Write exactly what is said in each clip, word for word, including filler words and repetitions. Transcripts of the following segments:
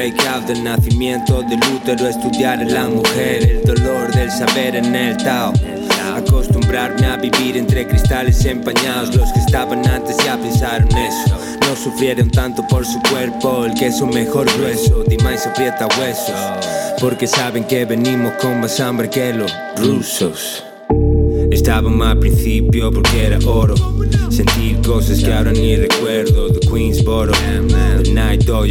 breakout del nacimiento del útero, estudiar a la mujer, el dolor del saber en el Tao. Acostumbrarme a vivir entre cristales empañados. Los que estaban antes ya pensaron eso. No sufrieron tanto por su cuerpo, el queso mejor grueso. Dimais aprieta huesos, porque saben que venimos con más hambre que los rusos. Estábamos al principio porque era oro. Sentir cosas que ahora ni recuerdo. The Queensboro, The Night Dojo.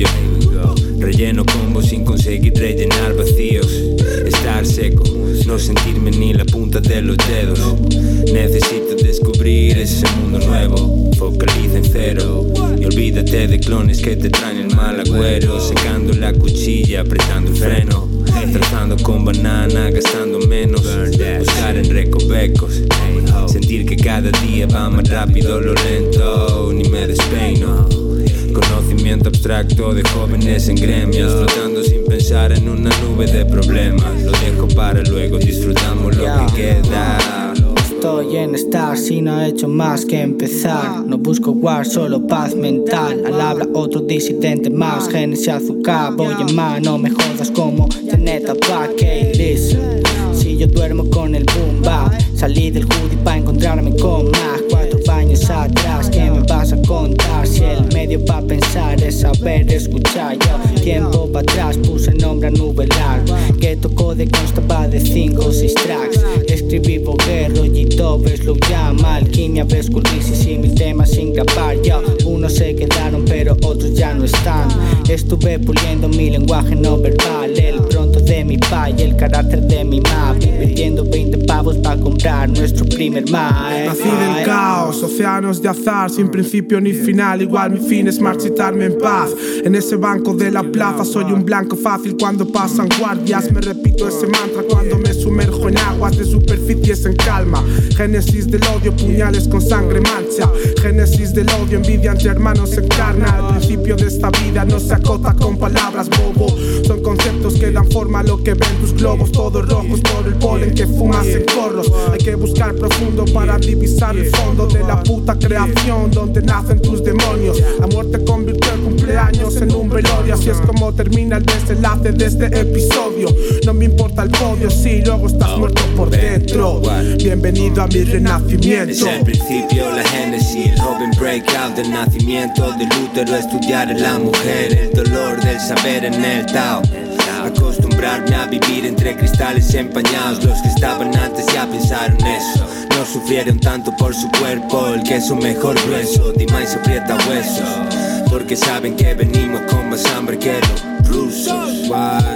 Relleno combos sin conseguir rellenar vacíos. Estar seco, no sentirme ni la punta de los dedos. Necesito descubrir ese mundo nuevo. Focaliza en cero y olvídate de clones que te traen el mal agüero. Secando la cuchilla, apretando el freno. Trazando con banana, gastando menos. Buscar en recovecos. Sentir que cada día va más rápido lo lento. Ni me despeino. Conocimiento abstracto de jóvenes en gremios, flotando sin pensar en una nube de problemas. Lo dejo para luego, disfrutamos lo que queda. Estoy en estar si no he hecho más que empezar. No busco war, solo paz mental. Al habla otro disidente más. Génesis azúcar, voy en mano. No me jodas como Janeta Parque. Listen, si yo duermo con el boom bap, salí del hoodie pa' encontrarme con más. Cuatro baños atrás, ¿qué me vas a contar? Si el medio pa' pensar es saber escuchar. Yo tiempo pa' atrás puse nombre a nubelar. Que tocó de constaba de cinco o seis tracks. Escribí boguero y Dobles lo llama alquimia, ves crisis y mil temas sin grabar. Ya unos se quedaron pero otros ya no están. Estuve puliendo mi lenguaje no verbal, el pronto de mi pa y el carácter de mi ma. Invirtiendo veinte pavos para comprar nuestro primer ma. Nací del caos, océanos de azar, sin principio ni final. Igual mi fin es marchitarme en paz. En ese banco de la plaza soy un blanco fácil cuando pasan guardias. Me repito ese mantra cuando me sumerjo en aguas de superficies en calma. Génesis del odio, puñales con sangre mancha. Génesis del odio, envidia entre hermanos se encarna. El principio de esta vida no se acota con palabras, bobo. Son conceptos que dan forma a lo que ven tus globos. Todos rojos por el polen que fumas en corros. Hay que buscar profundo para divisar el fondo de la puta creación donde nacen tus demonios. La muerte convirtió el cumpleaños en un velorio. Así es como termina el desenlace de este episodio. No me importa el podio si luego estás muerto por dentro. Bienvenido a mi renacimiento. Es el principio, la génesis, el joven breakout del nacimiento del útero, estudiar a la mujer, el dolor del saber en el Tao. Acostumbrarme a vivir entre cristales empañados. Los que estaban antes ya pensaron eso. No sufrieron tanto por su cuerpo, el queso mejor grueso. Dimais aprieta huesos, porque saben que venimos con más hambre que los rusos.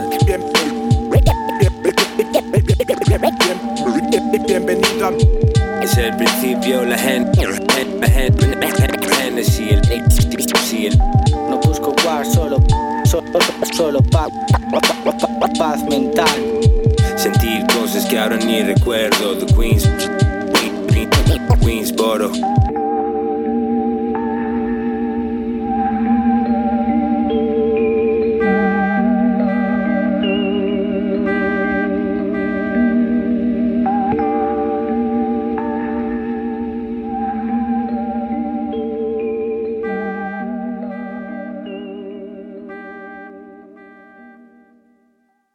Bienvenido a... Es el principio, la gente, la gente, Génesis, el el no busco war, solo, solo, solo paz, paz mental. Sentir cosas que ahora ni recuerdo. The Queens, Queensboro.